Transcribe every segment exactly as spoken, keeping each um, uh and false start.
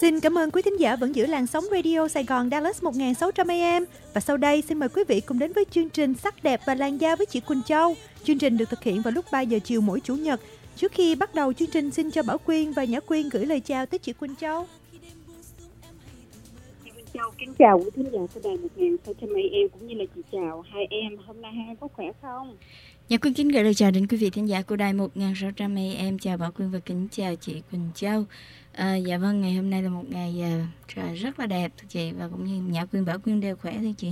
Xin cảm ơn quý thính giả vẫn giữ làn sóng radio Sài Gòn Dallas một nghìn sáu trăm A M. Và sau đây xin mời quý vị cùng đến với chương trình Sắc đẹp và làn da với chị Quỳnh Châu. Chương trình được thực hiện vào lúc ba giờ chiều mỗi Chủ nhật. Trước khi bắt đầu chương trình, xin cho Bảo Quyên và Nhã Quyên gửi lời chào tới chị Quỳnh Châu. Chị Quỳnh Châu kính chào quý thính giả của đài một nghìn sáu trăm A M cũng như là chị chào hai em. Hôm nay hai em có khỏe không? Nhã Quyên kính gửi lời chào đến quý vị thính giả của đài một nghìn sáu trăm A M. Chào Bảo Quyên và kính chào chị Quỳnh Châu. À, dạ vâng, ngày hôm nay là một ngày à, trời rất là đẹp thưa chị, và cũng như Nhã Quyên, Bảo Quyên đều khỏe thưa chị.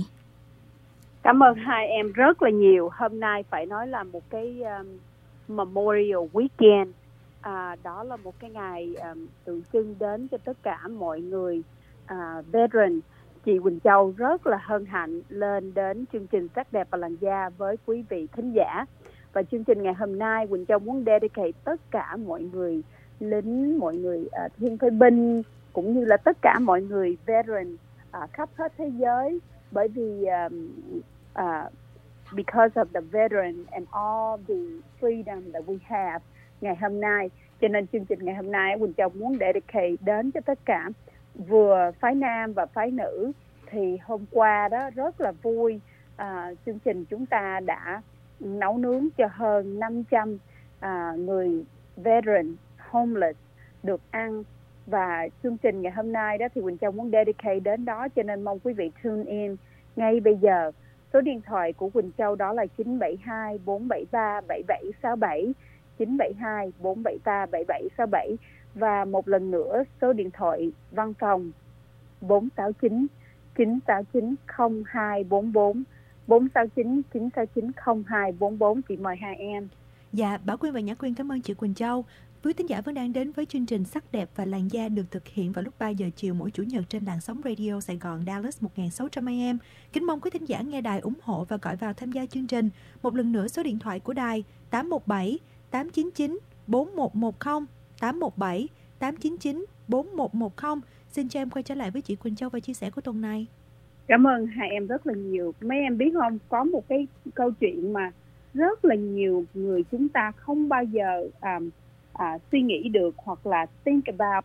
Cảm ơn hai em rất là nhiều. Hôm nay phải nói là một cái um, Memorial Weekend. À, đó là một cái ngày um, tượng trưng đến cho tất cả mọi người uh, veteran. Chị Quỳnh Châu rất là hân hạnh lên đến chương trình Sắc đẹp và làn da với quý vị thính giả. Và chương trình ngày hôm nay Quỳnh Châu muốn dedicate tất cả mọi người lính, mọi người uh, thiên phế binh, cũng như là tất cả mọi người veteran uh, khắp hết thế giới. Bởi vì um, uh, because of the veteran and all the freedom that we have ngày hôm nay, cho nên chương trình ngày hôm nay Quỳnh Châu muốn dedicate đến cho tất cả vừa phái nam và phái nữ. Thì hôm qua đó rất là vui, à, chương trình chúng ta đã nấu nướng cho hơn năm trăm à, người veteran homeless được ăn. Và chương trình ngày hôm nay đó thì Quỳnh Châu muốn dedicate đến đó, cho nên mong quý vị tune in ngay bây giờ. Số điện thoại của Quỳnh Châu đó là chín bảy hai bốn bảy ba bảy bảy sáu bảy, chín bảy hai bốn bảy ba bảy bảy sáu bảy. Và một lần nữa số điện thoại văn phòng bốn sáu chín chín sáu chín không hai bốn bốn, bốn sáu chín chín sáu chín không hai bốn bốn. Chị mời hai em. Dạ, Bảo Quyên và Nhã Quyên cảm ơn chị Quỳnh Châu. Quý thính giả vẫn đang đến với chương trình Sắc đẹp và làn da được thực hiện vào lúc ba giờ chiều mỗi Chủ nhật trên làn sóng radio Sài Gòn Dallas một nghìn sáu trăm A M. Kính mong quý thính giả nghe đài ủng hộ và gọi vào tham gia chương trình. Một lần nữa số điện thoại của đài tám một bảy tám chín chín bốn một một không, tám một bảy tám chín chín bốn một một không. Xin cho em quay trở lại với chị Quỳnh Châu và chia sẻ của tuần này. Cảm ơn hai em rất là nhiều. Mấy em biết không, có một cái câu chuyện mà rất là nhiều người chúng ta không bao giờ um, uh, suy nghĩ được hoặc là think about.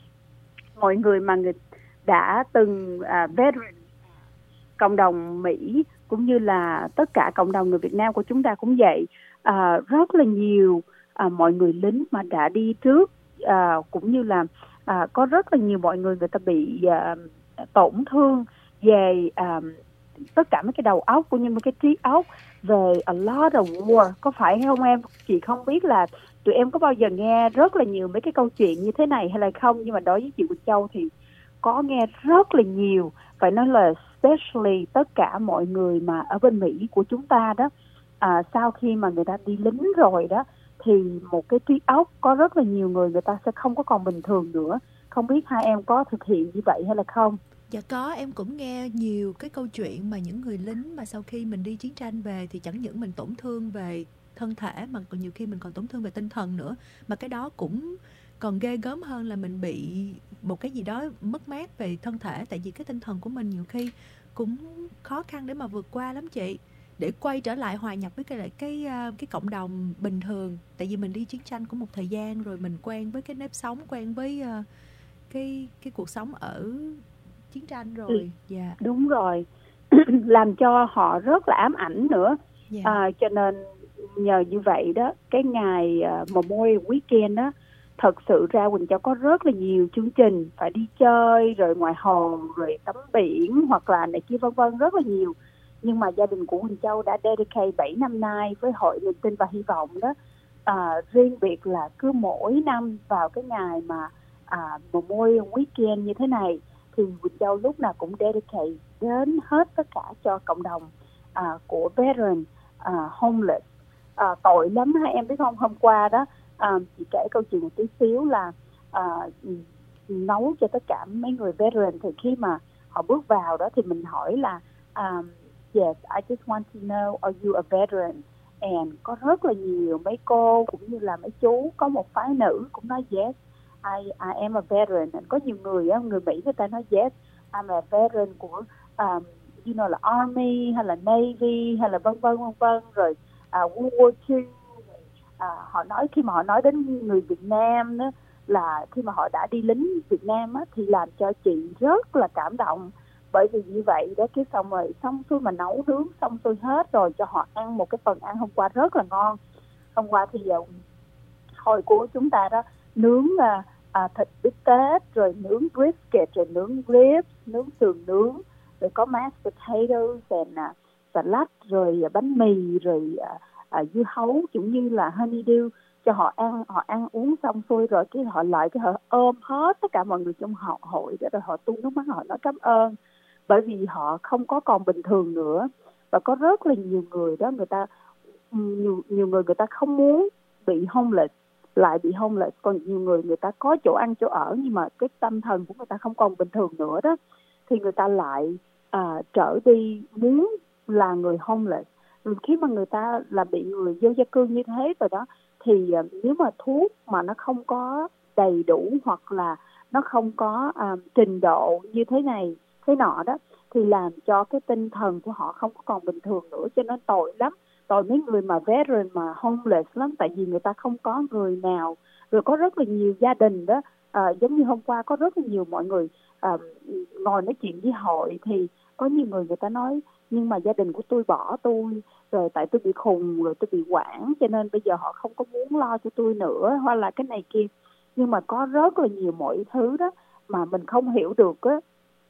Mọi người mà người đã từng uh, veteran cộng đồng Mỹ cũng như là tất cả cộng đồng người Việt Nam của chúng ta cũng vậy. Uh, rất là nhiều uh, mọi người lính mà đã đi trước, uh, cũng như là uh, có rất là nhiều mọi người người ta bị uh, tổn thương về um, tất cả mấy cái đầu óc cũng như mấy cái trí óc, về a lot of war, có phải không em? Chị không biết là tụi em có bao giờ nghe rất là nhiều mấy cái câu chuyện như thế này hay là không, nhưng mà đối với chị Quỳnh Châu thì có nghe rất là nhiều. Phải nói là especially tất cả mọi người mà ở bên Mỹ của chúng ta đó, à, sau khi mà người ta đi lính rồi đó thì một cái trí óc có rất là nhiều người người ta sẽ không có còn bình thường nữa. Không biết hai em có thực hiện như vậy hay là không? Dạ có, em cũng nghe nhiều cái câu chuyện mà những người lính mà sau khi mình đi chiến tranh về thì chẳng những mình tổn thương về thân thể mà còn nhiều khi mình còn tổn thương về tinh thần nữa. Mà cái đó cũng còn ghê gớm hơn là mình bị một cái gì đó mất mát về thân thể. Tại vì cái tinh thần của mình nhiều khi cũng khó khăn để mà vượt qua lắm chị. Để quay trở lại hòa nhập với cái lại cái cái cộng đồng bình thường. Tại vì mình đi chiến tranh cũng một thời gian rồi, mình quen với cái nếp sống, quen với uh, cái cái cuộc sống ở chiến tranh rồi. Ừ, yeah. Đúng rồi. Làm cho họ rất là ám ảnh nữa. yeah. à, Cho nên nhờ như vậy đó, cái ngày uh, Memorial Weekend đó, thật sự ra Quỳnh Châu có rất là nhiều chương trình, phải đi chơi rồi ngoài hồ rồi tắm biển hoặc là này kia vân vân, rất là nhiều. Nhưng mà gia đình của Quỳnh Châu đã dedicate bảy năm nay với Hội Niềm Tin và Hy Vọng đó. À, riêng biệt là cứ mỗi năm vào cái ngày mà à, Memorial Weekend như thế này thì Quỳnh Châu lúc nào cũng dedicate đến hết tất cả cho cộng đồng à, của veteran à, homeless. À, tội lắm hai em biết không, hôm qua đó à, chị kể câu chuyện một tí xíu là à, nấu cho tất cả mấy người veteran, thì khi mà họ bước vào đó thì mình hỏi là um, yes, I just want to know, are you a veteran? And có rất là nhiều mấy cô cũng như là mấy chú, có một phái nữ cũng nói yes, I, I am a veteran. And có nhiều người á, người Mỹ người ta nói yes, I'm a veteran của um, you know là Army hay là Navy hay là vân vân vân vân rồi uh, World War Two. Uh, họ nói khi mà họ nói đến người Việt Nam đó là khi mà họ đã đi lính Việt Nam á, thì làm cho chị rất là cảm động. Bởi vì như vậy đó, cái xong rồi xong xuôi mà nấu nướng xong xuôi hết rồi cho họ ăn một cái phần ăn hôm qua rất là ngon. Hôm qua thì uh, hồi của chúng ta đó nướng uh, uh, thịt bít tết, rồi nướng brisket, rồi nướng ribs, nướng sườn nướng, rồi có mashed potatoes and uh, salad, rồi uh, bánh mì, rồi uh, uh, dưa hấu cũng như là honeydew cho họ ăn. Họ ăn uống xong xuôi rồi cái họ lại cái họ ôm hết tất cả mọi người trong họ hội đó, rồi họ tuôn nước mắt, họ nói cảm ơn, bởi vì họ không có còn bình thường nữa. Và có rất là nhiều người đó, người ta nhiều, nhiều người người ta không muốn bị homeless lại bị homeless, còn nhiều người người ta có chỗ ăn chỗ ở nhưng mà cái tâm thần của người ta không còn bình thường nữa đó, thì người ta lại à, trở đi muốn là người homeless. Khi mà người ta là bị người vô gia cư như thế rồi đó, thì uh, nếu mà thuốc mà nó không có đầy đủ hoặc là nó không có uh, trình độ như thế này thế nọ đó, thì làm cho cái tinh thần của họ không có còn bình thường nữa. Cho nên tội lắm, tội mấy người mà veteran mà homeless lắm, tại vì người ta không có người nào. Rồi có rất là nhiều gia đình đó, uh, giống như hôm qua có rất là nhiều mọi người uh, ngồi nói chuyện với hội, thì có nhiều người người ta nói nhưng mà gia đình của tôi bỏ tôi rồi, tại tôi bị khùng, rồi tôi bị quản, cho nên bây giờ họ không có muốn lo cho tôi nữa, hoặc là cái này kia. Nhưng mà có rất là nhiều mọi thứ đó mà mình không hiểu được á,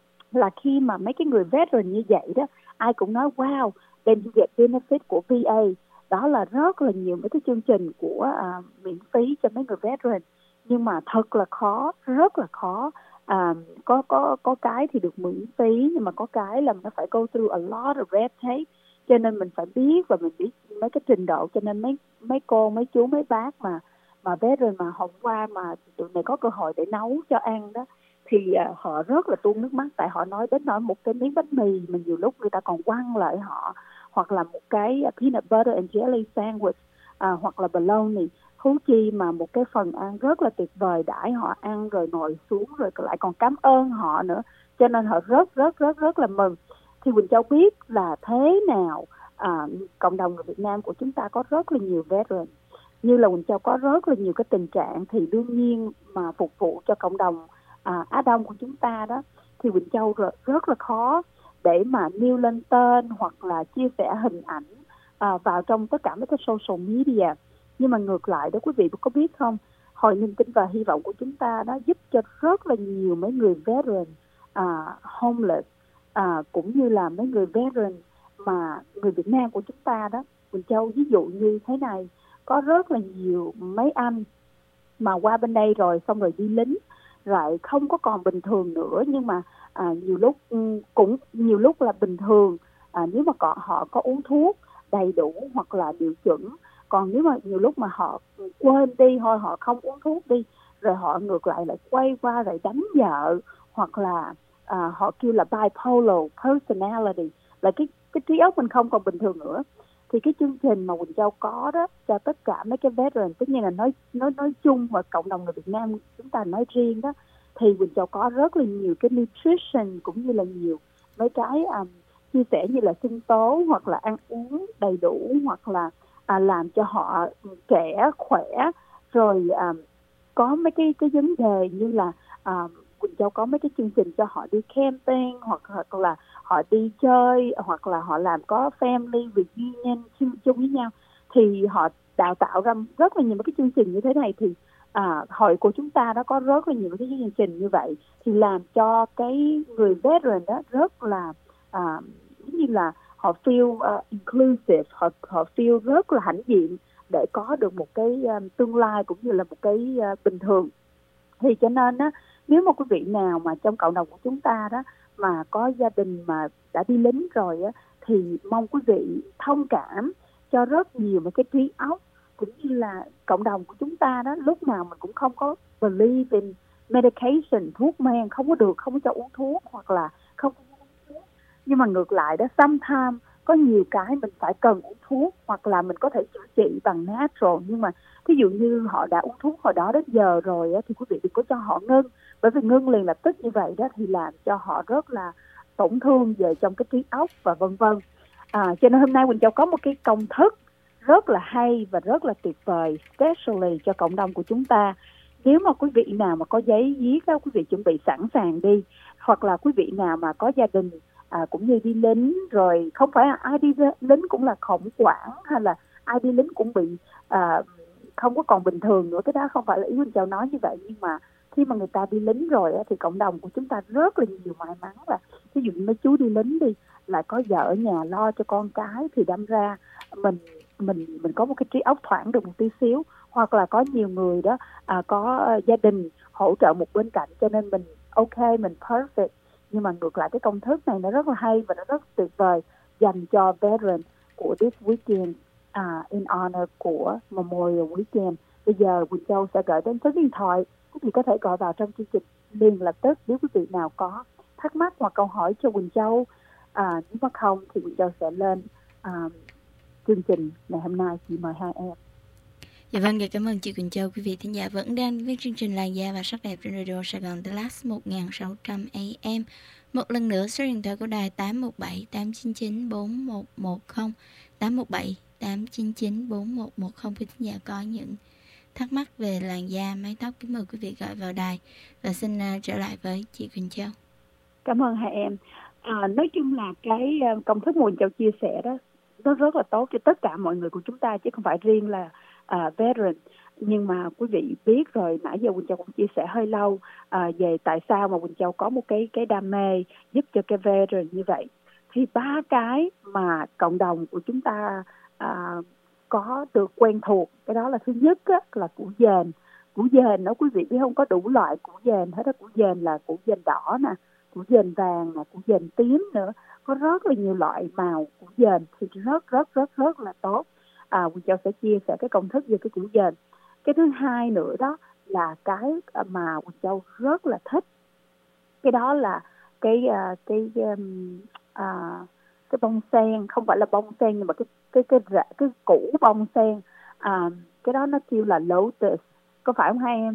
là khi mà mấy cái người veteran như vậy đó, ai cũng nói wow, then you get benefit của vê a. Đó là rất là nhiều mấy cái chương trình của à, miễn phí cho mấy người veteran. Nhưng mà thật là khó, rất là khó. À, có có có cái thì được miễn phí, nhưng mà có cái là nó phải go through a lot of red tape, cho nên mình phải biết và mình biết mấy cái trình độ. Cho nên mấy mấy cô, mấy chú, mấy bác mà mà veteran mà hôm qua mà tụi này có cơ hội để nấu cho ăn đó, thì uh, họ rất là tuôn nước mắt, tại họ nói đến nói một cái miếng bánh mì mà nhiều lúc người ta còn quăng lại họ, hoặc là một cái uh, peanut butter and jelly sandwich, uh, hoặc là bologna, thú chi mà một cái phần ăn rất là tuyệt vời đãi họ ăn rồi ngồi xuống rồi lại còn cảm ơn họ nữa, cho nên họ rất rất rất rất là mừng. Thì Quỳnh Châu biết là thế nào à, cộng đồng người Việt Nam của chúng ta có rất là nhiều veteran, như là Quỳnh Châu có rất là nhiều cái tình trạng, thì đương nhiên mà phục vụ cho cộng đồng à, Á Đông của chúng ta đó, thì Quỳnh Châu rất, rất là khó để mà nêu lên tên hoặc là chia sẻ hình ảnh à, vào trong tất cả mấy cái social media. Nhưng mà ngược lại đó quý vị có biết không, Hội Niềm Tin và Hy Vọng của chúng ta đó giúp cho rất là nhiều mấy người veteran à, homeless, à, cũng như là mấy người veteran mà người Việt Nam của chúng ta đó. Quỳnh Châu ví dụ như thế này, có rất là nhiều mấy anh mà qua bên đây rồi xong rồi đi lính rồi không có còn bình thường nữa, nhưng mà à, nhiều lúc cũng nhiều lúc là bình thường à, nếu mà có, họ có uống thuốc đầy đủ hoặc là điều chuẩn. Còn nếu mà nhiều lúc mà họ quên đi thôi, họ không uống thuốc đi, rồi họ ngược lại lại quay qua rồi đánh vợ, hoặc là à, họ kêu là bipolar personality, là cái cái trí óc mình không còn bình thường nữa. Thì cái chương trình mà Quỳnh Châu có đó cho tất cả mấy cái veteran, tất nhiên là nói nói nói chung và cộng đồng người Việt Nam chúng ta nói riêng đó, thì Quỳnh Châu có rất là nhiều cái nutrition cũng như là nhiều mấy cái um, chia sẻ như là sinh tố hoặc là ăn uống đầy đủ, hoặc là à, làm cho họ trẻ khỏe, rồi à, có mấy cái cái vấn đề như là à, Quỳnh Châu có mấy cái chương trình cho họ đi camping, hoặc, hoặc là họ đi chơi, hoặc là họ làm có family reunion chung chung với nhau, thì họ đào tạo ra rất là nhiều mấy cái chương trình như thế này. Thì à, hội của chúng ta đó có rất là nhiều cái chương trình như vậy, thì làm cho cái người veteran đó rất là à, như là họ feel uh, inclusive, họ họ feel rất là hãnh diện để có được một cái um, tương lai cũng như là một cái uh, bình thường. Thì cho nên á, nếu mà quý vị nào mà trong cộng đồng của chúng ta đó mà có gia đình mà đã đi lính rồi á, thì mong quý vị thông cảm cho rất nhiều mấy cái trí óc, cũng như là cộng đồng của chúng ta đó, lúc nào mình cũng không có believe in medication, thuốc men, không có được, không có cho uống thuốc, hoặc là không có uống thuốc. Nhưng mà ngược lại đó, sometimes có nhiều cái mình phải cần uống thuốc, hoặc là mình có thể chữa trị bằng natural. Nhưng mà ví dụ như họ đã uống thuốc hồi đó đến giờ rồi á, thì quý vị đừng có cho họ ngưng, bởi vì ngưng liền lập tức như vậy đó thì làm cho họ rất là tổn thương về trong cái trí óc và vân vân. À, cho nên hôm nay Quỳnh Châu có một cái công thức rất là hay và rất là tuyệt vời, especially cho cộng đồng của chúng ta. Nếu mà quý vị nào mà có giấy viết đó, quý vị chuẩn bị sẵn sàng đi. Hoặc là quý vị nào mà có gia đình à, cũng như đi lính, rồi không phải là ai đi lính cũng là khủng hoảng, hay là ai đi lính cũng bị à, không có còn bình thường nữa. Cái đó không phải là ý Quỳnh Châu nói như vậy, nhưng mà khi mà người ta đi lính rồi á, thì cộng đồng của chúng ta rất là nhiều may mắn. Là ví dụ như mấy chú đi lính đi, lại có vợ ở nhà lo cho con cái, thì đâm ra mình mình mình có một cái trí óc thoáng được một tí xíu. Hoặc là có nhiều người đó à, có uh, gia đình hỗ trợ một bên cạnh, cho nên mình ok, mình perfect. Nhưng mà ngược lại cái công thức này nó rất là hay và nó rất tuyệt vời dành cho veteran của this weekend uh, in honor của Memorial Weekend. Bây giờ Quỳnh Châu sẽ gửi đến số điện thoại, quý vị có thể gọi vào trong chương trình liền lập tức nếu quý vị nào có thắc mắc hoặc câu hỏi cho Quỳnh Châu. À, nếu mà không thì Quỳnh Châu sẽ lên à, chương trình ngày hôm nay. Chị mời hai em. Dạ vâng, cảm ơn chị Quỳnh Châu. Quý vị thính giả vẫn đang với chương trình Làn da và sắc đẹp trên Radio Sài Gòn The Last một nghìn sáu trăm A M. Một lần nữa, số điện thoại của đài tám một bảy tám chín chín bốn một một không, tám một bảy tám chín chín bốn một một không. Quý thính giả có những thắc mắc về làn da, mái tóc, kính mời quý vị gọi vào đài. Và xin uh, trở lại với chị Quỳnh Châu. Cảm ơn hai em. À, nói chung là cái uh, công thức Quỳnh Châu chia sẻ đó, nó rất là tốt cho tất cả mọi người của chúng ta, chứ không phải riêng là uh, veteran. Nhưng mà quý vị biết rồi, nãy giờ Quỳnh Châu cũng chia sẻ hơi lâu uh, về tại sao mà Quỳnh Châu có một cái cái đam mê giúp cho cái veteran như vậy. Thì ba cái mà cộng đồng của chúng ta uh, có được quen thuộc, cái đó là thứ nhất á, là củ dền. Củ dền đó quý vị biết không, có đủ loại củ dền hết á. Củ dền là củ dền đỏ nè, củ dền vàng nè, củ dền tím nữa, có rất là nhiều loại màu củ dền thì rất rất rất rất là tốt. À, Quỳnh Châu sẽ chia sẻ cái công thức về cái củ dền. Cái thứ hai nữa đó là cái mà Quỳnh Châu rất là thích, cái đó là cái cái cái um, à, cái bông sen, không phải là bông sen nhưng mà cái cái cái cái, cái củ bông sen. À, cái đó nó kêu là lotus, có phải không hai em?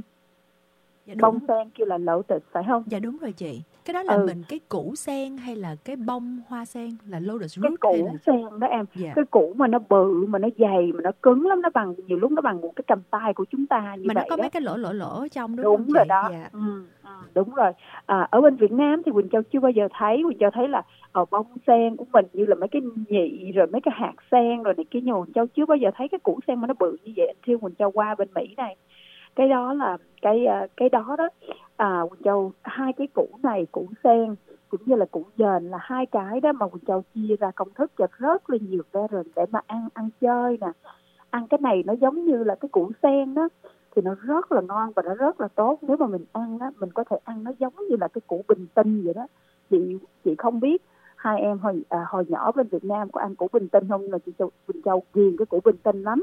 Dạ bông sen kêu là lotus phải không? Dạ đúng rồi chị. Cái đó là ừ. mình cái củ sen hay là cái bông hoa sen là lotus root? Cái củ là... sen đó em. Dạ. Cái củ mà nó bự, mà nó dày, mà nó cứng lắm, nó bằng, nhiều lúc nó bằng một cái cầm tay của chúng ta như mà vậy. Mà nó có đó. mấy cái lỗ lỗ lỗ ở trong đúng, đúng không chị? Rồi đó. Dạ. Ừ, ừ, đúng rồi. À, ở bên Việt Nam thì Quỳnh Châu chưa bao giờ thấy. Quỳnh Châu thấy là ở bông sen của mình như là mấy cái nhị rồi mấy cái hạt sen rồi này kia, nhưng Quỳnh Châu chưa bao giờ thấy cái củ sen mà nó bự như vậy. Anh Thiêu Quỳnh Châu qua bên Mỹ này, cái đó là cái cái đó đó. À, Quỳnh Châu hai cái củ này, củ sen cũng như là củ dền là hai cái đó mà Quỳnh Châu chia ra công thức cho rất là nhiều veteran để mà ăn ăn chơi nè. Ăn cái này nó giống như là cái củ sen đó thì nó rất là ngon và nó rất là tốt. Nếu mà mình ăn á, mình có thể ăn nó giống như là cái củ bình tinh vậy đó. Chị chị không biết hai em hồi à, hồi nhỏ bên Việt Nam có ăn củ bình tinh không, nhưng mà chị Châu, Quỳnh Châu ghiền cái củ bình tinh lắm.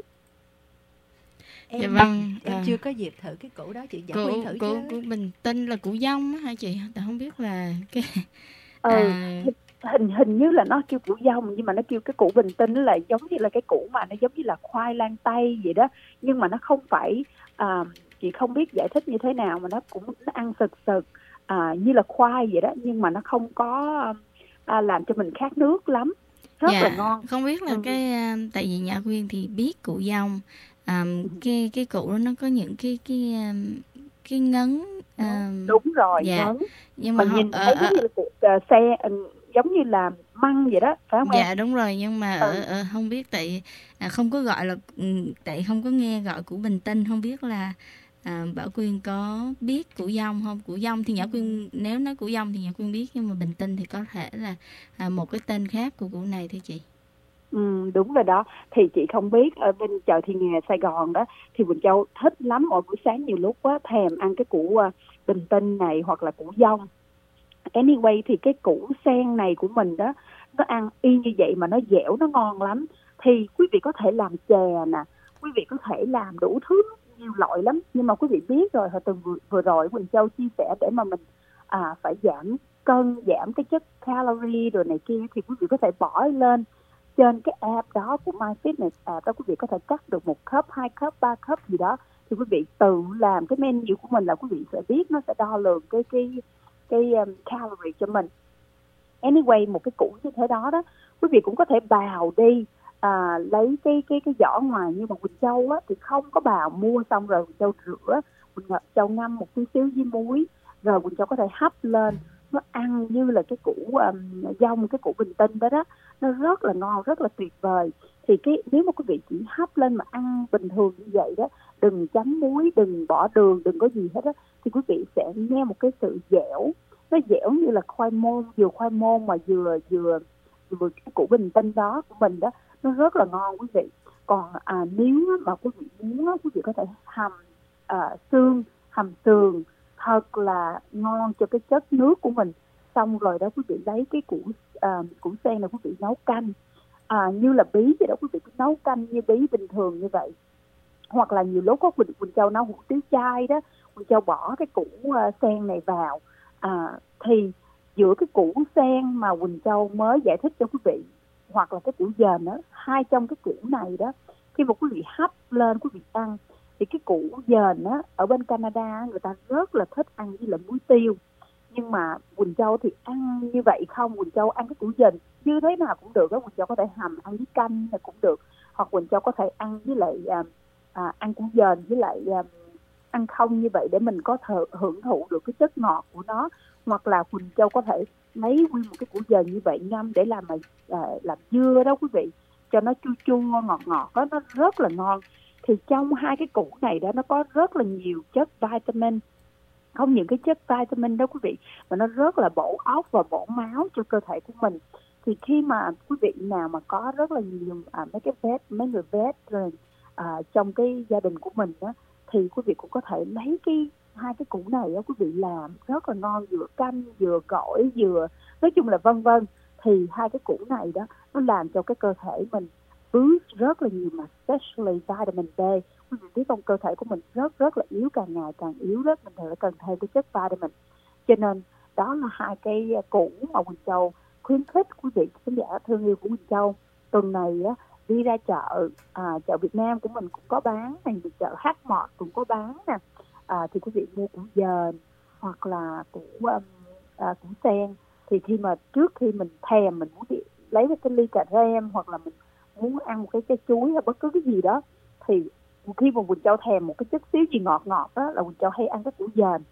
Em, dạ vâng, em à, chưa có dịp thử cái củ đó, chị củ, Quyên thử củ, chứ. củ bình tinh là củ dông á hả chị? Tại không biết là cái ừ, à... hình hình như là nó kêu củ dông, nhưng mà nó kêu cái củ bình tinh là giống như là cái củ mà nó giống như là khoai lang tây vậy đó, nhưng mà nó không phải à, chị không biết giải thích như thế nào, mà nó cũng nó ăn sực sực à, như là khoai vậy đó, nhưng mà nó không có à, làm cho mình khát nước lắm, rất dạ, là ngon. không biết là ừ. cái tại vì Nhã Quyên thì biết củ dông, à, cái cái củ đó nó có những cái cái cái ngấn à, đúng rồi, dạ. ngấn, nhưng mà mình họ, nhìn ở, thấy ở, giống như là uh, xe uh, giống như là măng vậy đó, phải không dạ em? đúng rồi, nhưng mà ừ. ở, ở không biết tại à, không có gọi là tại không có nghe gọi củ bình tinh, không biết là à, Bảo Quyên có biết củ dông không? Củ dông thì Nhã Quyên, nếu nói củ dông thì Nhã Quyên biết, nhưng mà bình tinh thì có thể là à, một cái tên khác của củ này thưa chị. Ừ, đúng rồi đó. Thì chị không biết, ở bên chợ Thị Nghè Sài Gòn đó thì Quỳnh Châu thích lắm, mỗi buổi sáng nhiều lúc quá thèm ăn cái củ uh, bình tinh này hoặc là củ dông. Anyway thì cái củ sen này của mình đó, nó ăn y như vậy mà nó dẻo, nó ngon lắm. Thì quý vị có thể làm chè nè, quý vị có thể làm đủ thứ nhiều loại lắm. Nhưng mà quý vị biết rồi, hồi tuần vừa, vừa rồi Quỳnh Châu chia sẻ để mà mình à, phải giảm cân, giảm cái chất calorie rồi này kia, thì quý vị có thể bỏ lên trên cái app đó của MyFitness app đó, quý vị có thể cắt được một cup, hai cup, ba cup gì đó, thì quý vị tự làm cái menu của mình là quý vị sẽ biết, nó sẽ đo lường cái cái cái um, calorie cho mình. Anyway, một cái củ như thế đó đó, quý vị cũng có thể bào đi, à, lấy cái cái cái vỏ ngoài, nhưng mà Quỳnh Châu á thì không có bào, mua xong rồi Quỳnh Châu rửa, Quỳnh Châu ngâm một tí xíu với muối, rồi Quỳnh Châu có thể hấp lên, nó ăn như là cái củ um, dông, cái củ bình tinh đó đó, nó rất là ngon, rất là tuyệt vời. Thì cái nếu mà quý vị chỉ hấp lên mà ăn bình thường như vậy đó, đừng chấm muối, đừng bỏ đường, đừng có gì hết đó, thì quý vị sẽ nghe một cái sự dẻo, nó dẻo như là khoai môn, vừa khoai môn mà vừa vừa vừa cái củ bình tinh đó của mình đó, nó rất là ngon quý vị. Còn à, nếu mà quý vị muốn, quý vị có thể hầm à, xương, hầm sườn thật là ngon cho cái chất nước của mình. Xong rồi đó quý vị lấy cái củ à, củ sen này quý vị nấu canh à, như là bí vậy đó, quý vị cứ nấu canh như bí bình thường như vậy. Hoặc là nhiều lúc có Quỳnh, Quỳnh Châu nấu hủ tiếu chay đó, Quỳnh Châu bỏ cái củ uh, sen này vào à, thì giữa cái củ sen mà Quỳnh Châu mới giải thích cho quý vị, hoặc là cái củ dền đó, hai trong cái củ này đó, khi mà quý vị hấp lên quý vị ăn, thì cái củ dền đó ở bên Canada người ta rất là thích ăn với lại muối tiêu. Nhưng mà Quỳnh Châu thì ăn như vậy không, Quỳnh Châu ăn cái củ dền như thế nào cũng được đó. Quỳnh Châu có thể hầm ăn với canh là cũng được, hoặc Quỳnh Châu có thể ăn với lại à, à, ăn củ dền với lại à, ăn không như vậy để mình có thể hưởng thụ được cái chất ngọt của nó. Hoặc là Quỳnh Châu có thể lấy nguyên một cái củ dền như vậy ngâm để làm mà à, làm dưa đó quý vị, cho nó chua chua ngọt ngọt đó, nó rất là ngon. Thì trong hai cái củ này đó nó có rất là nhiều chất vitamin, không những cái chất vitamin đó quý vị, mà nó rất là bổ óc và bổ máu cho cơ thể của mình. Thì khi mà quý vị nào mà có rất là nhiều à, mấy cái vết, mấy người vết rồi à, trong cái gia đình của mình đó, thì quý vị cũng có thể lấy cái hai cái củ này đó quý vị làm rất là ngon, vừa canh vừa gỏi vừa nói chung là vân vân. Thì hai cái củ này đó nó làm cho cái cơ thể mình boost rất là nhiều, mà especially vitamin D. Quý vị biết không, cơ thể của mình rất rất là yếu, càng ngày càng yếu đó, mình phải cần thêm cái chất vitamin. Cho nên đó là hai cái củ mà Quỳnh Châu khuyến khích quý vị khán giả thương yêu của Quỳnh Châu tuần này á, đi ra chợ à, chợ Việt Nam của mình cũng có bán này, chợ Hát Mọt cũng có bán nè. À, thì quý vị mua củ dền hoặc là củ um, à, củ sen. Thì khi mà trước khi mình thèm, mình muốn đi lấy một cái ly cà rem, hoặc là mình muốn ăn một cái trái chuối hay bất cứ cái gì đó, thì khi mà Quỳnh Châu thèm một cái chất xíu gì ngọt ngọt đó, là Quỳnh Châu hay ăn cái củ dền.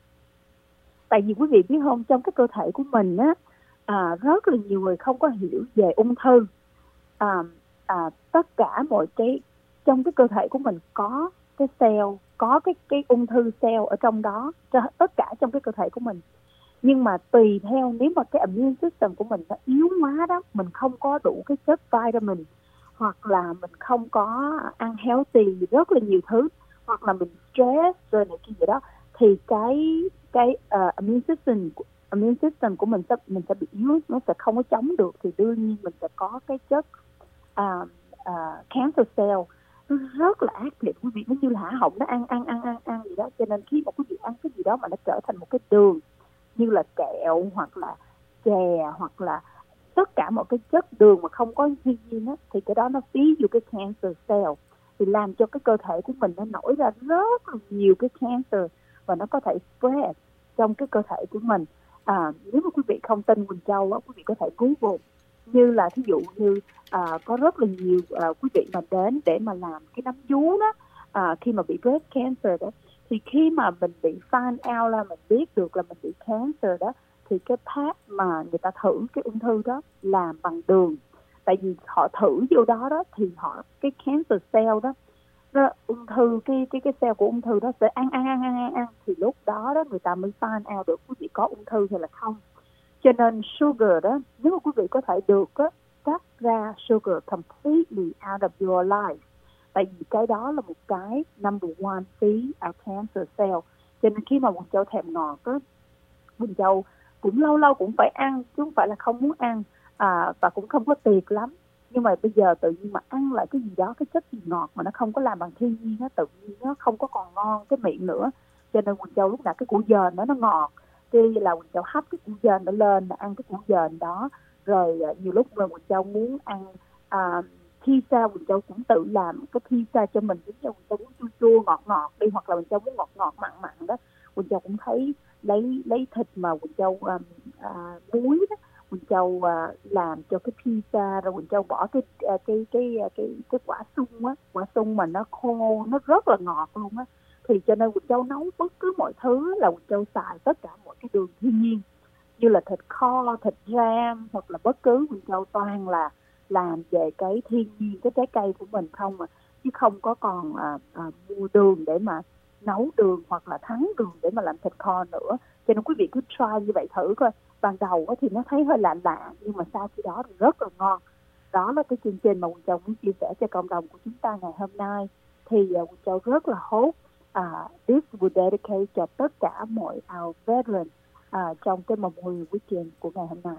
Tại vì quý vị biết không, trong cái cơ thể của mình á, à, rất là nhiều người không có hiểu về ung thư. À, à, tất cả mọi cái trong cái cơ thể của mình có cái cell, có cái cái ung thư cell ở trong đó, tất cả trong cái cơ thể của mình. Nhưng mà tùy theo, nếu mà cái immune system của mình nó yếu quá đó, mình không có đủ cái chất vitamin, hoặc là mình không có ăn healthy rất là nhiều thứ, hoặc là mình stress rồi này kia gì đó, thì cái cái uh, immune system immune system của mình sẽ mình sẽ bị yếu, nó sẽ không có chống được. Thì đương nhiên mình sẽ có cái chất uh, uh, cancer cell nó rất là ác liệt quý vị, nó như là hả họng nó ăn ăn ăn ăn ăn gì đó. Cho nên khi mà quý vị ăn cái gì đó mà nó trở thành một cái đường, như là kẹo hoặc là chè hoặc là tất cả mọi cái chất đường mà không có hygiene á, thì cái đó nó phí vô cái cancer cell, thì làm cho cái cơ thể của mình nó nổi ra rất là nhiều cái cancer, và nó có thể spread trong cái cơ thể của mình. À, nếu mà quý vị không tin Quỳnh Châu á, quý vị có thể Google, như là thí dụ như à, có rất là nhiều à, quý vị mà đến để mà làm cái nấm vú đó, à, khi mà bị breast cancer đó, thì khi mà mình bị find out là mình biết được là mình bị cancer đó, thì cái path mà người ta thử cái ung thư đó làm bằng đường. Tại vì họ thử vô đó đó thì họ cái cancer cell đó, nó ung thư cái cái cái cell của ung thư đó sẽ ăn ăn ăn ăn ăn, thì lúc đó đó người ta mới find out được quý vị có ung thư hay là không. Cho nên sugar đó, nếu mà quý vị có thể được á, cắt ra sugar completely out of your life. Tại vì cái đó là một cái number one phí our cancer cell. Cho nên khi mà Quỳnh Châu thèm ngọt á, Quỳnh Châu cũng lâu lâu cũng phải ăn, chứ không phải là không muốn ăn, à, và cũng không có tiệc lắm. Nhưng mà bây giờ tự nhiên mà ăn lại cái gì đó, cái chất gì ngọt mà nó không có làm bằng thiên nhiên, nó tự nhiên nó không có còn ngon cái miệng nữa. Cho nên Quỳnh Châu lúc nào cái củ dền đó nó ngọt, thì là Quỳnh Châu hấp cái củ dền đó lên, là ăn cái củ dền đó. Rồi nhiều lúc mà Quỳnh Châu muốn ăn à, pizza, Quỳnh Châu cũng tự làm cái pizza cho mình. Quỳnh Châu muốn chua chua ngọt ngọt đi, hoặc là Quỳnh Châu muốn ngọt ngọt mặn mặn đó, Quỳnh Châu cũng thấy lấy lấy thịt mà Quỳnh Châu um, à, muối đó, Quỳnh Châu à, làm cho cái pizza, rồi Quỳnh Châu bỏ cái cái cái cái cái, cái quả sung á, quả sung mà nó khô, nó rất là ngọt luôn á, thì Thì cho nên Quỳnh Châu nấu bất cứ mọi thứ là Quỳnh Châu xài tất cả mọi cái đường thiên nhiên, như là thịt kho, thịt ram hoặc là bất cứ, Quỳnh Châu toàn là làm về cái thiên nhiên, cái trái cây của mình không mà, chứ không có còn à, à, mua đường để mà nấu đường hoặc là thắng đường để mà làm thịt kho nữa. Cho nên quý vị cứ try như vậy thử coi. Ban đầu thì nó thấy hơi lạ lạ, nhưng mà sau khi đó thì rất là ngon. Đó là cái chương trình mà Quỳnh Châu muốn chia sẻ cho cộng đồng của chúng ta ngày hôm nay. Thì uh, Quỳnh Châu rất là hope uh, this would dedicate cho tất cả mọi our veterans uh, trong cái Memorial Weekend của ngày hôm nay.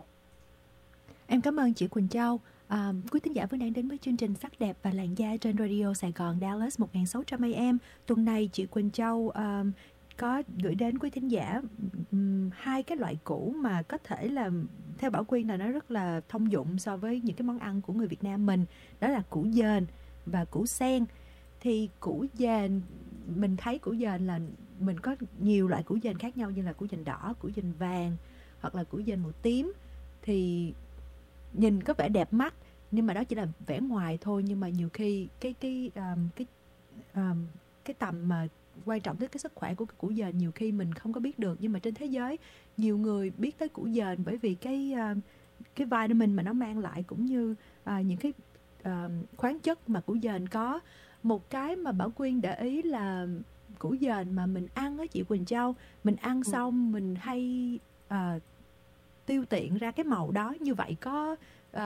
Em cảm ơn chị Quỳnh Châu. À, quý thính giả vẫn đang đến với chương trình Sắc đẹp và làn da trên Radio Sài Gòn Dallas một nghìn sáu trăm A M. Tuần này chị Quỳnh Châu um, có gửi đến quý thính giả um, hai cái loại củ mà có thể là theo Bảo Quyên là nó rất là thông dụng so với những cái món ăn của người Việt Nam mình. Đó là củ dền và củ sen. Thì củ dền, mình thấy củ dền là mình có nhiều loại củ dền khác nhau, như là củ dền đỏ, củ dền vàng hoặc là củ dền màu tím. Thì nhìn có vẻ đẹp mắt, nhưng mà đó chỉ là vẻ ngoài thôi. Nhưng mà nhiều khi cái cái um, cái um, cái tầm mà quan trọng tới cái sức khỏe của cái củ dền nhiều khi mình không có biết được. Nhưng mà trên thế giới nhiều người biết tới củ dền bởi vì cái um, cái vitamin mà nó mang lại, cũng như uh, những cái uh, khoáng chất mà củ dền có. Một cái mà Bảo Quyên để ý là củ dền mà mình ăn á chị Quỳnh Châu, mình ăn xong mình hay uh, tiêu tiện ra cái màu đó, như vậy có uh,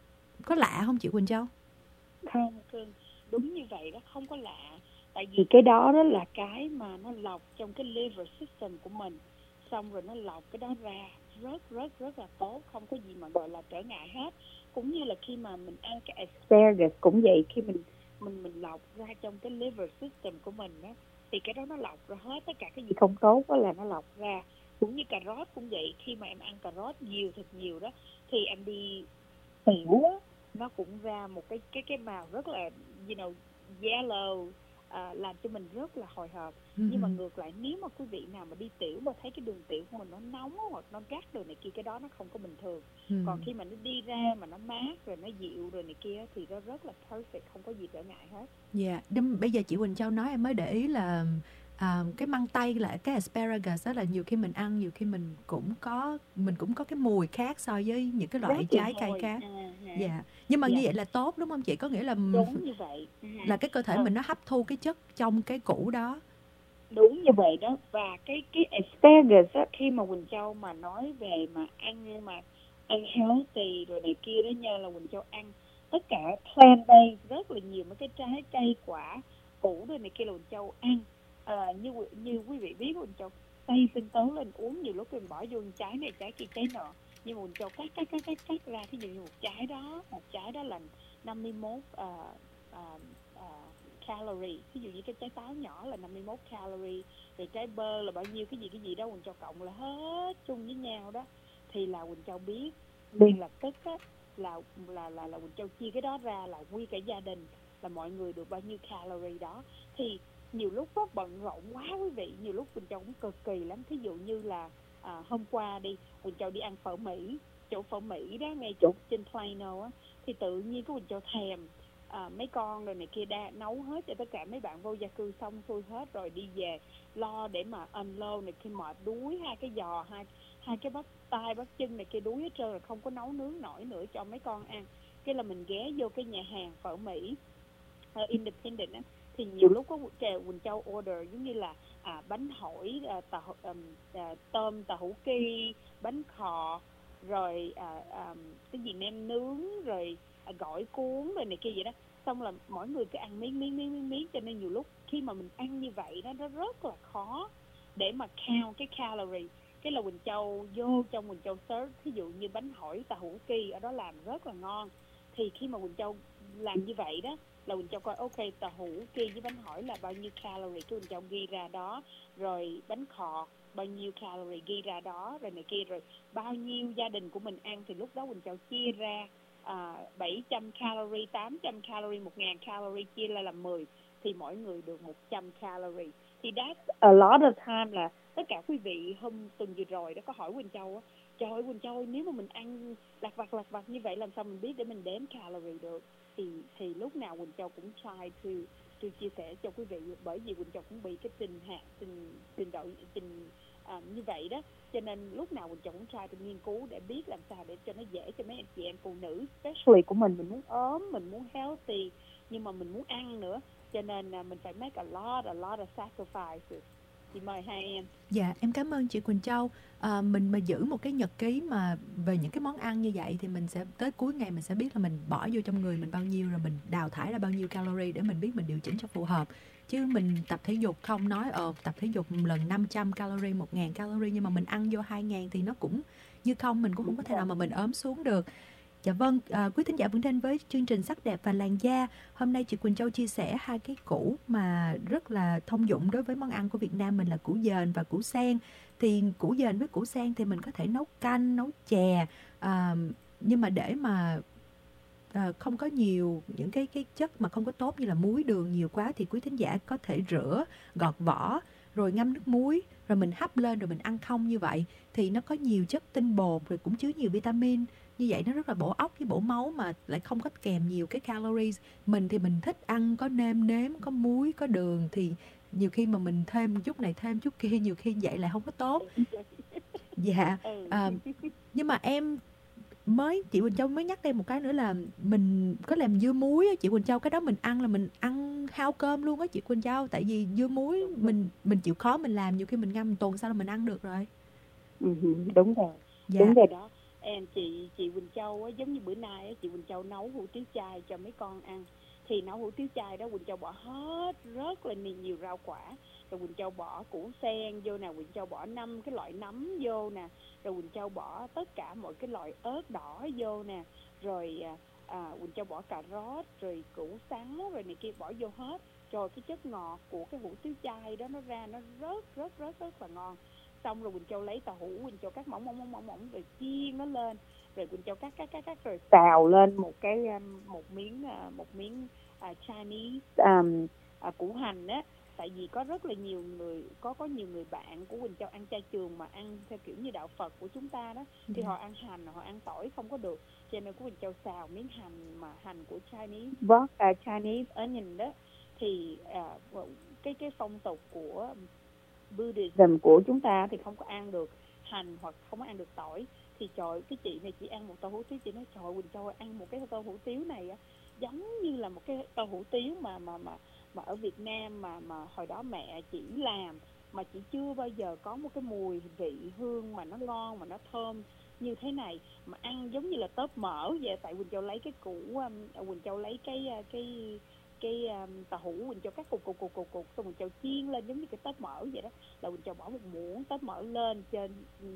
có lạ không chị Quỳnh Châu? Không, đúng như vậy đó, không có lạ. Tại vì cái đó đó là cái mà nó lọc trong cái liver system của mình, xong rồi nó lọc cái đó ra rất rất rất là tốt, không có gì mà gọi là trở ngại hết. Cũng như là khi mà mình ăn cái asparagus cũng vậy, khi mình mình mình lọc ra trong cái liver system của mình đó, thì cái đó nó lọc ra hết tất cả cái gì không tốt đó là nó lọc ra. Cũng như cà rốt cũng vậy, khi mà em ăn cà rốt nhiều thật nhiều đó, thì em đi tiểu á, nó cũng ra một cái cái cái màu rất là you know yellow, à, làm cho mình rất là hồi hộp. Mm-hmm. Nhưng mà ngược lại, nếu mà quý vị nào mà đi tiểu mà thấy cái đường tiểu của mình nó nóng hoặc nó gắt rồi này kia, cái đó nó không có bình thường. Mm-hmm. Còn khi mà nó đi ra mà nó mát rồi nó dịu rồi này kia thì nó rất là perfect, không có gì trở ngại hết. Dạ, yeah. Bây giờ chị Quỳnh Châu nói em mới để ý là À, cái măng tây là cái asparagus đó, là nhiều khi mình ăn, nhiều khi mình cũng có mình cũng có cái mùi khác so với những cái loại trái cây khác. À, dạ. Nhưng mà dạ. như vậy là tốt đúng không chị? Có nghĩa là đúng như vậy. Là cái cơ thể ừ. mình nó hấp thu cái chất trong cái củ đó. Đúng như vậy đó. Và cái cái asparagus á, khi mà Quỳnh Châu mà nói về mà ăn mà ăn healthy rồi này kia đó nha, là Quỳnh Châu ăn tất cả plant based, rất là nhiều mấy cái trái cây quả củ rồi này kia là Quỳnh Châu ăn. À, như như quý vị biết, Quỳnh Châu xay tinh tấu lên uống, nhiều lúc mình bỏ vô trái này trái kia trái nọ, nhưng mà Quỳnh Châu cắt cắt cắt cắt cắt ra, thí dụ như một trái đó một trái đó là năm mươi mốt uh, uh, uh, calorie, ví dụ như cái trái táo nhỏ là năm mươi mốt calorie, rồi trái bơ là bao nhiêu cái gì cái gì đó, Quỳnh Châu cộng là hết chung với nhau đó, thì là Quỳnh Châu biết liền lập tức á, là là là là Quỳnh Châu chia cái đó ra là nguyên cả gia đình là mọi người được bao nhiêu calorie đó. Thì nhiều lúc đó bận rộn quá quý vị, nhiều lúc Quỳnh Châu cũng cực kỳ lắm. Thí dụ như là à, hôm qua đi Quỳnh Châu đi ăn phở Mỹ, chỗ phở Mỹ đó ngay chỗ trên Plano á, thì tự nhiên cái Quỳnh Châu thèm, à, mấy con rồi này kia đã nấu hết cho tất cả mấy bạn vô gia cư xong xuôi hết rồi, đi về lo để mà unload này kia, mệt đuối, hai cái giò hai hai cái bắp tay bắp chân này kia đuối hết trơn rồi, không có nấu nướng nổi nữa cho mấy con ăn. Cái là mình ghé vô cái nhà hàng phở Mỹ uh, Independent á, thì nhiều lúc có Quỳnh Châu order giống như là à, bánh hỏi, à, tàu, um, à, tôm tàu hũ ki, bánh khò, rồi à, à, cái gì nem nướng, rồi à, gỏi cuốn rồi này kia vậy đó. Xong là mỗi người cứ ăn miếng miếng miếng miếng miếng, cho nên nhiều lúc khi mà mình ăn như vậy đó, nó rất là khó để mà count cái calorie. Cái là Quỳnh Châu vô trong Quỳnh Châu search, ví dụ như bánh hỏi tàu hũ ki ở đó làm rất là ngon, thì khi mà Quỳnh Châu làm như vậy đó là Quỳnh Châu coi ok tàu hũ kia với bánh hỏi là bao nhiêu calorie, cái Quỳnh Châu ghi ra đó, rồi bánh khọt bao nhiêu calorie ghi ra đó, rồi này kia, rồi bao nhiêu gia đình của mình ăn, thì lúc đó Quỳnh Châu chia ra à, bảy trăm calorie, tám trăm calorie, một nghìn calorie chia ra làm mười, thì mỗi người được một trăm calorie. Thì that's a lot of time. Là tất cả quý vị hôm tuần vừa rồi đó có hỏi Quỳnh Châu á, trời ơi Quỳnh Châu, nếu mà mình ăn lặt vặt lặt vặt như vậy làm sao mình biết để mình đếm calorie được. Thì, thì lúc nào Quỳnh Châu cũng try to tôi chia sẻ cho quý vị, bởi vì Quỳnh Châu cũng bị cái tình hạn tình tình đội tình à, như vậy đó, cho nên lúc nào Quỳnh Châu cũng try tôi nghiên cứu để biết làm sao để cho nó dễ cho mấy anh chị em phụ nữ especially của mình mình muốn ốm, mình muốn healthy nhưng mà mình muốn ăn nữa, cho nên uh, mình phải make a lot a lot of sacrifices. Chị mời hai em. Dạ, em cảm ơn chị Quỳnh Châu. À, mình mà giữ một cái nhật ký mà về những cái món ăn như vậy thì mình sẽ tới cuối ngày mình sẽ biết là mình bỏ vô trong người mình bao nhiêu, rồi mình đào thải ra bao nhiêu calorie để mình biết mình điều chỉnh cho phù hợp. Chứ mình tập thể dục không nói ờ tập thể dục lần năm trăm calorie, một nghìn calorie nhưng mà mình ăn vô hai nghìn thì nó cũng như không, mình cũng không có thể nào mà mình ốm xuống được. Dạ vâng, à, quý thính giả vẫn đến với chương trình Sắc đẹp và làn da. Hôm nay chị Quỳnh Châu chia sẻ hai cái củ mà rất là thông dụng đối với món ăn của Việt Nam mình là củ dền và củ sen. Thì củ dền với củ sen thì mình có thể nấu canh, nấu chè, à, nhưng mà để mà à, không có nhiều những cái cái chất mà không có tốt như là muối, đường nhiều quá thì quý thính giả có thể rửa, gọt vỏ, rồi ngâm nước muối, rồi mình hấp lên rồi mình ăn không như vậy thì nó có nhiều chất tinh bột, rồi cũng chứa nhiều vitamin. Như vậy nó rất là bổ óc với bổ máu mà lại không có kèm nhiều cái calories. Mình thì mình thích ăn có nêm nếm, có muối, có đường thì nhiều khi mà mình thêm chút này thêm chút kia nhiều khi vậy lại không có tốt. Dạ. À, nhưng mà em mới chị Quỳnh Châu mới nhắc thêm một cái nữa là mình có làm dưa muối á chị Quỳnh Châu, cái đó mình ăn là mình ăn hao cơm luôn á chị Quỳnh Châu, tại vì dưa muối mình mình chịu khó mình làm, nhiều khi mình ngâm một tuần sau là mình ăn được rồi. Ừ, đúng rồi. Dạ. Đúng rồi đó. Em chị chị Quỳnh Châu á, giống như bữa nay á, chị Quỳnh Châu nấu hủ tiếu chay cho mấy con ăn. Thì nấu hủ tiếu chay đó Quỳnh Châu bỏ hết rất là nhiều rau quả. Rồi Quỳnh Châu bỏ củ sen vô nè, Quỳnh Châu bỏ năm cái loại nấm vô nè, rồi Quỳnh Châu bỏ tất cả mọi cái loại ớt đỏ vô nè, rồi à, Quỳnh Châu bỏ cà rốt, rồi củ sắn, rồi này kia bỏ vô hết. Rồi cái chất ngọt của cái hủ tiếu chay đó nó ra nó rất rất rất rất là ngon. Xong rồi Quỳnh Châu lấy tàu hũ, Quỳnh Châu cắt mỏng mỏng mỏng mỏng mỏng rồi chiên nó lên, rồi Quỳnh Châu cắt cắt cắt cắt rồi xào lên một cái một miếng một miếng uh, Chinese um, uh, củ hành á. Tại vì có rất là nhiều người có có nhiều người bạn của Quỳnh Châu ăn chay trường mà ăn theo kiểu như đạo Phật của chúng ta đó, thì họ ăn hành, họ ăn tỏi không có được, cho nên của Quỳnh Châu xào miếng hành mà hành của Chinese uh, Chinese onion đó. Thì uh, cái cái phong tục của Buddhism của chúng ta thì không có ăn được hành hoặc không có ăn được tỏi. Thì trời, cái chị này chỉ ăn một tô hủ tiếu, chị nói trời Quỳnh Châu ăn một cái tô hủ tiếu này á, giống như là một cái tô hủ tiếu mà mà mà mà ở Việt Nam mà mà hồi đó mẹ chỉ làm, mà chị chưa bao giờ có một cái mùi vị hương mà nó ngon mà nó thơm như thế này, mà ăn giống như là tóp mỡ vậy. Tại Quỳnh Châu lấy cái củ um, Quỳnh Châu lấy cái cái cái um, tàu hũ, Quỳnh Châu cắt cục cục cục cục cục xong Quỳnh Châu chiên lên giống như cái tóp mỡ vậy đó, là Quỳnh Châu bỏ một muỗng tóp mỡ lên trên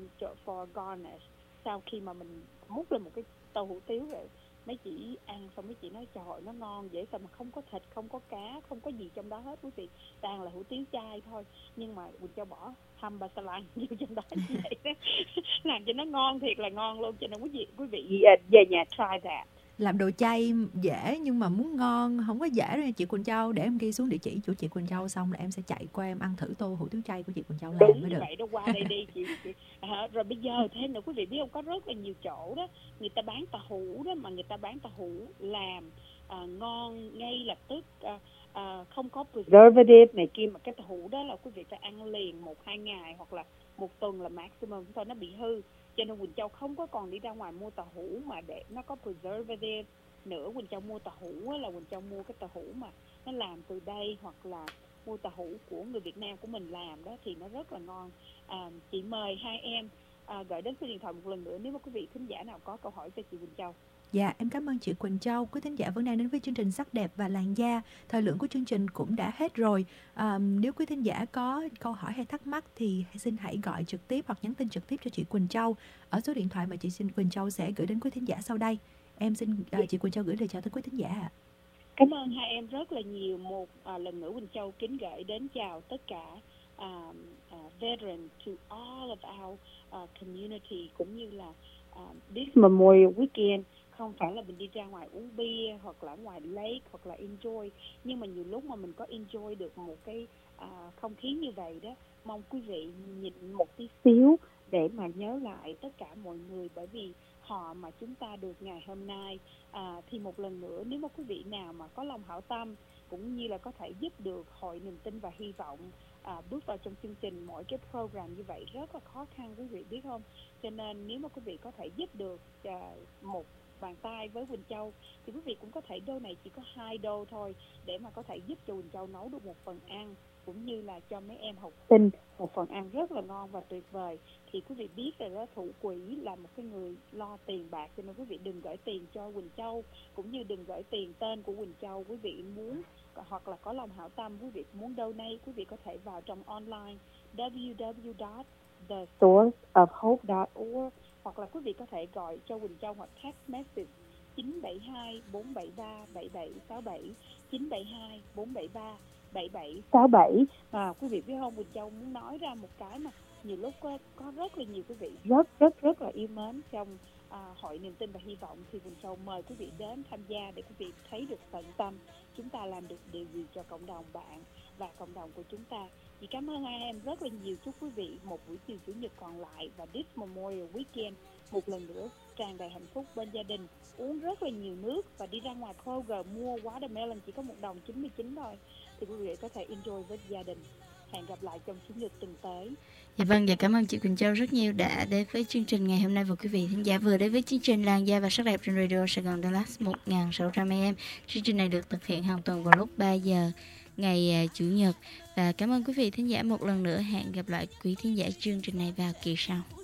for garnish. Sau khi mà mình múc lên một cái tô hủ tiếu rồi mấy chị ăn xong mấy chị nói trời ơi, nó ngon dễ sao mà không có thịt, không có cá, không có gì trong đó hết quý vị, toàn là hủ tiếu chay thôi, nhưng mà Quỳnh Châu bỏ hầm ba sa lan vô trong đó như vậy đó làm cho nó ngon thiệt là ngon luôn. Cho nên quý vị quý vị về nhà try that. Làm đồ chay dễ nhưng mà muốn ngon không có dễ đâu chị Quỳnh Châu. Để em ghi xuống địa chỉ của chị Quỳnh Châu xong là em sẽ chạy qua em ăn thử tô hủ tiếu chay của chị Quỳnh Châu làm đúng mới được. Vậy đó, qua đây đi chị, chị. À, rồi bây giờ thêm nữa quý vị biết không, có rất là nhiều chỗ đó người ta bán tàu hũ đó, mà người ta bán tàu hũ làm à, ngon ngay lập tức, à, à, không có preservative này kia, mà cái tàu hũ đó là quý vị phải ăn liền một hai ngày hoặc là một tuần là maximum thôi, nó bị hư. Cho nên Quỳnh Châu không có còn đi ra ngoài mua tàu hũ mà để nó có preservative nữa. Quỳnh Châu mua tàu hũ là Quỳnh Châu mua cái tàu hũ mà nó làm từ đây, hoặc là mua tàu hũ của người Việt Nam của mình làm đó thì nó rất là ngon. À, chị mời hai em à, gọi đến số điện thoại một lần nữa nếu mà quý vị khán giả nào có câu hỏi cho chị Quỳnh Châu. Dạ, em cảm ơn chị Quỳnh Châu. Quý thính giả vẫn đang đến với chương trình Sắc đẹp và làn da. Thời lượng của chương trình cũng đã hết rồi. À, nếu quý thính giả có câu hỏi hay thắc mắc thì xin hãy gọi trực tiếp hoặc nhắn tin trực tiếp cho chị Quỳnh Châu ở số điện thoại mà chị xin Quỳnh Châu sẽ gửi đến quý thính giả sau đây. Em xin à, chị Quỳnh Châu gửi lời chào tới quý thính giả ạ. Cảm ơn hai em rất là nhiều. Một à, lần nữa Quỳnh Châu kính gửi đến chào tất cả uh, uh, veterans to all of our uh, community, cũng như là uh, this Memorial Weekend. Không phải là mình đi ra ngoài uống bia hoặc là ngoài lake hoặc là enjoy, nhưng mà nhiều lúc mà mình có enjoy được một cái uh, không khí như vậy đó, mong quý vị nhìn một tí xíu để mà nhớ lại tất cả mọi người, bởi vì họ mà chúng ta được ngày hôm nay. À, thì một lần nữa nếu mà quý vị nào mà có lòng hảo tâm cũng như là có thể giúp được Hội Niềm Tin và Hy vọng à, bước vào trong chương trình. Mỗi cái program như vậy rất là khó khăn, quý vị biết không? Cho nên nếu mà quý vị có thể giúp được à, một bàn tay với Quỳnh Châu thì quý vị cũng có thể donate chỉ có hai đô thôi để mà có thể giúp cho Quỳnh Châu nấu được một phần ăn, cũng như là cho mấy em học sinh một phần ăn rất là ngon và tuyệt vời. Thì quý vị biết rồi đó, thủ quỹ là một cái người lo tiền bạc, cho nên quý vị đừng gửi tiền cho Quỳnh Châu, cũng như đừng gửi tiền tên của Quỳnh Châu. Quý vị muốn hoặc là có lòng hảo tâm, quý vị muốn donate, quý vị có thể vào trong online w w w chấm the source of hope chấm org, hoặc là quý vị có thể gọi cho Quỳnh Châu hoặc text message chín bảy hai bốn bảy ba bảy bảy sáu bảy, chín bảy hai bốn bảy ba bảy bảy sáu bảy. À, quý vị biết không, Quỳnh Châu muốn nói ra một cái mà nhiều lúc có, có rất là nhiều quý vị rất rất rất là yêu mến trong à, Hội Niềm Tin và Hy vọng, thì Quỳnh Châu mời quý vị đến tham gia để quý vị thấy được tận tâm chúng ta làm được điều gì cho cộng đồng bạn và cộng đồng của chúng ta. Chị cảm ơn hai em rất là nhiều. Chúc quý vị một buổi chiều chủ nhật còn lại và this Memorial Weekend một lần nữa tràn đầy hạnh phúc bên gia đình, uống rất là nhiều nước và đi ra ngoài Kroger mua watermelon chỉ có một đồng chín mươi chín thôi, thì quý vị có thể enjoy với gia đình. Hẹn gặp lại trong chủ nhật tuần tới. Dạ vâng, và cảm ơn chị Quỳnh Châu rất nhiều đã đến với chương trình ngày hôm nay. Và quý vị thính giả vừa đến với chương trình Làn da và sắc đẹp trên Radio Sài Gòn Dallas một nghìn sáu trăm a em. Chương trình này được thực hiện hàng tuần vào lúc ba giờ ngày Chủ nhật. Và cảm ơn quý vị thính giả một lần nữa. Hẹn gặp lại quý thính giả chương trình này vào kỳ sau.